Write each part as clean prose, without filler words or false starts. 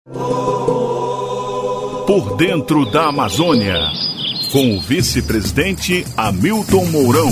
Por dentro da Amazônia, com o vice-presidente Hamilton Mourão.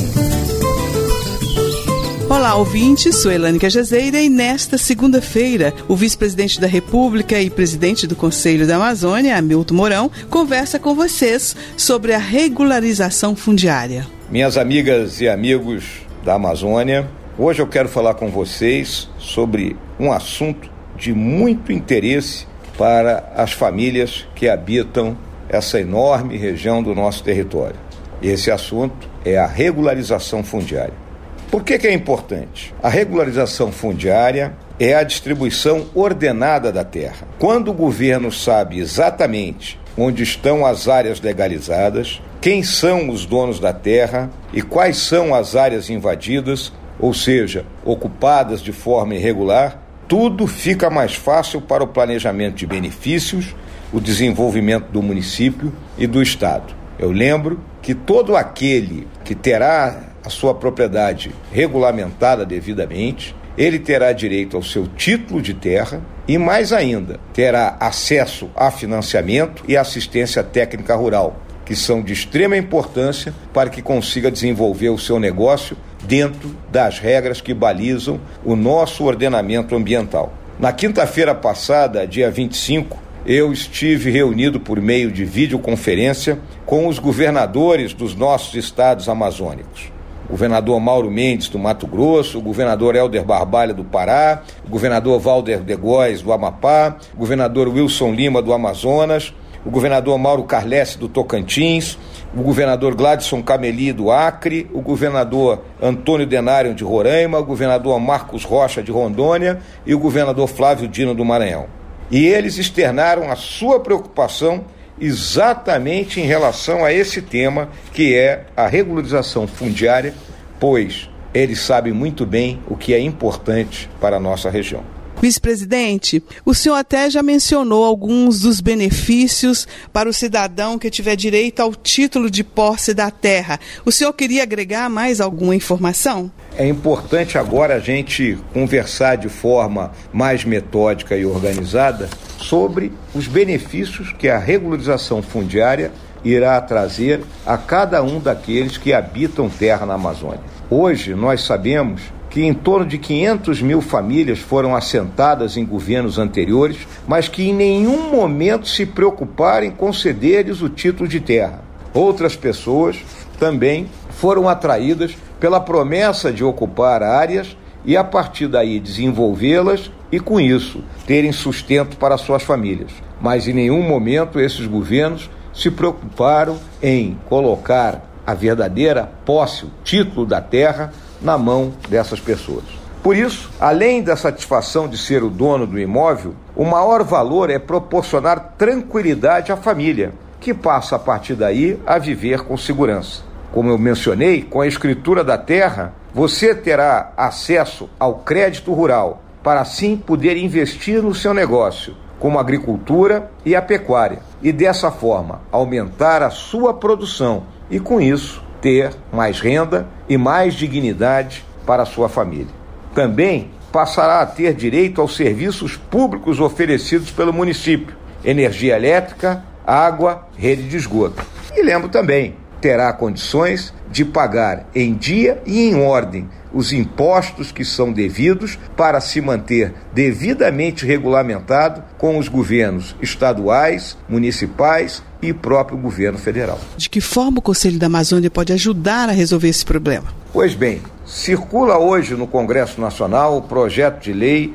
Olá, ouvintes, sou Elane Cajazeira e nesta segunda-feira, o vice-presidente da República e presidente do Conselho da Amazônia, Hamilton Mourão, conversa com vocês sobre a regularização fundiária. Minhas amigas e amigos da Amazônia, hoje eu quero falar com vocês sobre um assunto de muito interesse para as famílias que habitam essa enorme região do nosso território. Esse assunto é a regularização fundiária. Por que é importante? A regularização fundiária é a distribuição ordenada da terra. Quando o governo sabe exatamente onde estão as áreas legalizadas, quem são os donos da terra e quais são as áreas invadidas, ou seja, ocupadas de forma irregular, tudo fica mais fácil para o planejamento de benefícios, o desenvolvimento do município e do estado. Eu lembro que todo aquele que terá a sua propriedade regulamentada devidamente, ele terá direito ao seu título de terra e, mais ainda, terá acesso a financiamento e assistência técnica rural, que são de extrema importância para que consiga desenvolver o seu negócio dentro das regras que balizam o nosso ordenamento ambiental. Na quinta-feira passada, dia 25, eu estive reunido por meio de videoconferência com os governadores dos nossos estados amazônicos. O governador Mauro Mendes, do Mato Grosso, o governador Helder Barbalha, do Pará, o governador Valder de Góes, do Amapá, o governador Wilson Lima, do Amazonas, o governador Mauro Carlesse, do Tocantins, o governador Gladson Cameli, do Acre, o governador Antônio Denário, de Roraima, o governador Marcos Rocha, de Rondônia e o governador Flávio Dino, do Maranhão. E eles externaram a sua preocupação exatamente em relação a esse tema, que é a regularização fundiária, pois eles sabem muito bem o que é importante para a nossa região. Vice-presidente, o senhor até já mencionou alguns dos benefícios para o cidadão que tiver direito ao título de posse da terra. O senhor queria agregar mais alguma informação? É importante agora a gente conversar de forma mais metódica e organizada sobre os benefícios que a regularização fundiária irá trazer a cada um daqueles que habitam terra na Amazônia. Hoje nós sabemos que em torno de 500 mil famílias foram assentadas em governos anteriores, mas que em nenhum momento se preocuparam em conceder-lhes o título de terra. Outras pessoas também foram atraídas pela promessa de ocupar áreas e a partir daí desenvolvê-las e com isso terem sustento para suas famílias. Mas em nenhum momento esses governos se preocuparam em colocar a verdadeira posse, o título da terra, na mão dessas pessoas. Por isso, além da satisfação de ser o dono do imóvel, o maior valor é proporcionar tranquilidade à família, que passa a partir daí a viver com segurança. Como eu mencionei, com a escritura da terra, você terá acesso ao crédito rural, para assim poder investir no seu negócio, como a agricultura e a pecuária, e dessa forma aumentar a sua produção e, com isso, ter mais renda e mais dignidade para a sua família. Também passará a ter direito aos serviços públicos oferecidos pelo município: energia elétrica, água, rede de esgoto. E lembro também, terá condições de pagar em dia e em ordem os impostos que são devidos para se manter devidamente regulamentado com os governos estaduais, municipais e próprio governo federal. De que forma o Conselho da Amazônia pode ajudar a resolver esse problema? Pois bem, circula hoje no Congresso Nacional o projeto de lei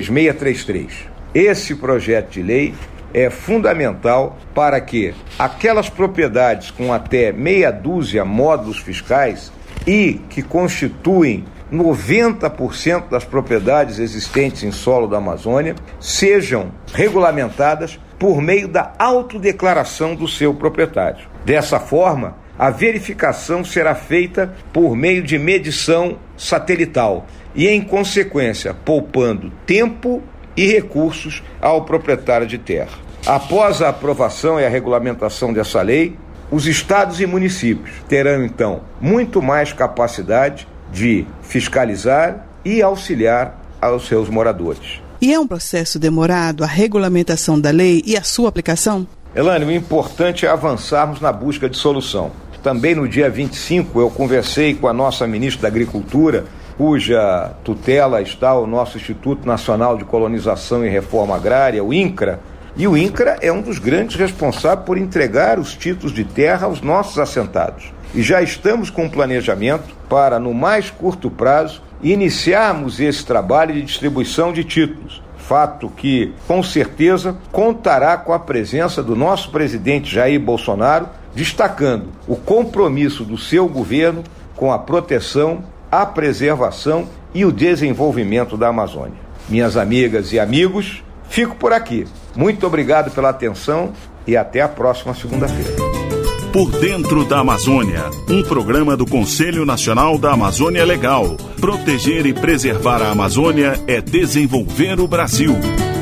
2633. Esse projeto de lei é fundamental para que aquelas propriedades com até meia dúzia módulos fiscais e que constituem 90% das propriedades existentes em solo da Amazônia sejam regulamentadas por meio da autodeclaração do seu proprietário. Dessa forma, a verificação será feita por meio de medição satelital e, em consequência, poupando tempo e recursos ao proprietário de terra. Após a aprovação e a regulamentação dessa lei, os estados e municípios terão, então, muito mais capacidade de fiscalizar e auxiliar aos seus moradores. E é um processo demorado a regulamentação da lei e a sua aplicação? Elaine, o importante é avançarmos na busca de solução. Também no dia 25 eu conversei com a nossa ministra da Agricultura, cuja tutela está o nosso Instituto Nacional de Colonização e Reforma Agrária, o INCRA, e o INCRA é um dos grandes responsáveis por entregar os títulos de terra aos nossos assentados. E já estamos com um planejamento para, no mais curto prazo, iniciarmos esse trabalho de distribuição de títulos. Fato que, com certeza, contará com a presença do nosso presidente Jair Bolsonaro, destacando o compromisso do seu governo com a proteção, a preservação e o desenvolvimento da Amazônia. Minhas amigas e amigos, fico por aqui. Muito obrigado pela atenção e até a próxima segunda-feira. Por Dentro da Amazônia, um programa do Conselho Nacional da Amazônia Legal. Proteger e preservar a Amazônia é desenvolver o Brasil.